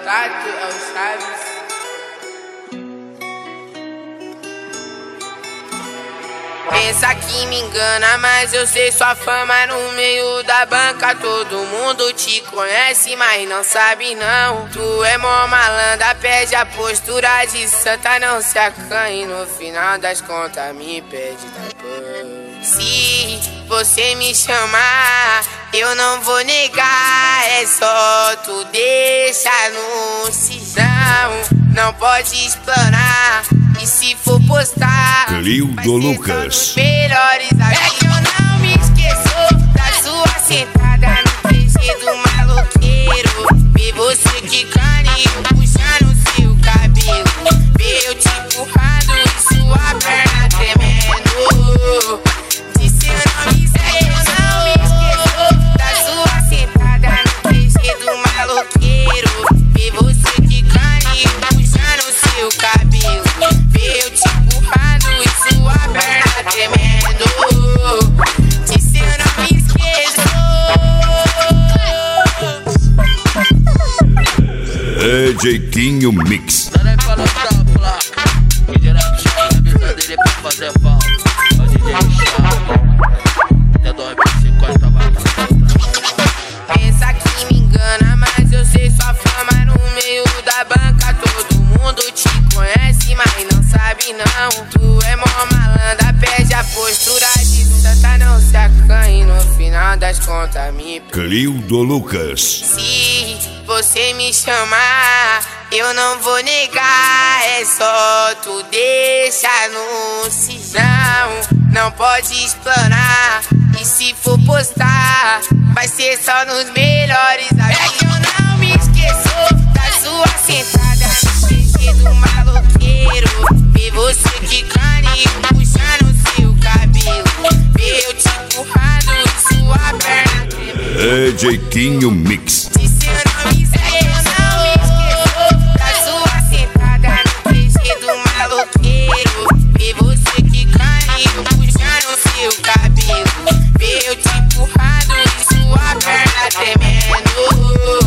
Tato é o Chaves. Pensa que me engana, mas eu sei sua fama no meio da banca. Todo mundo te conhece, mas não sabe não. Tu é mó malandra, perde a postura de santa. Não se acanhe, no final das contas me pede depois. Se você me chamar, eu não vou negar. É só tu deixar no cisão. Não pode explorar. E se for postar, Clildo Lucas. Melhores amigos. É que eu não me esqueço da sua sentada no PG do maloqueiro. Ver você quicando e eu puxando seu cabelo. Ver eu te empurrando e sua perna tremendo. Disse eu não me esqueço da sua sentada no PG do maloqueiro. Ver você quicando e eu puxando seu cabelo. Eu te empurrando e sua perna tremendo. Disse eu não me esqueço. É Jeitinho Mix. Darei pra lançar a placa. Que direto chega na mesa dele pra fazer falta. O DJ Chave. Até 2050 vai dar. Pensa que me engana, mas eu sei sua fama no meio da banca. Todo mundo te conhece, mas não sabe não. Tu é mó malandra, perde a postura de santa. Não se acanhe, no final das contas me pede. Clildo Lucas. Se você me chamar, eu não vou negar. É só tu deixar no cisão. Não pode explorar. E se for postar, vai ser só nos melhores amigos. É que eu não me esqueço da sua sentada no PG do maloqueiro. Ver você quicando e puxando seu cabelo. Ver eu te empurrando e sua perna tremendo. É Jeitinho Mix. Disse eu não me esqueço da sua sentada no PG do maloqueiro. Ver você quicando e puxando seu cabelo. Ver eu te empurrando e sua perna tremendo.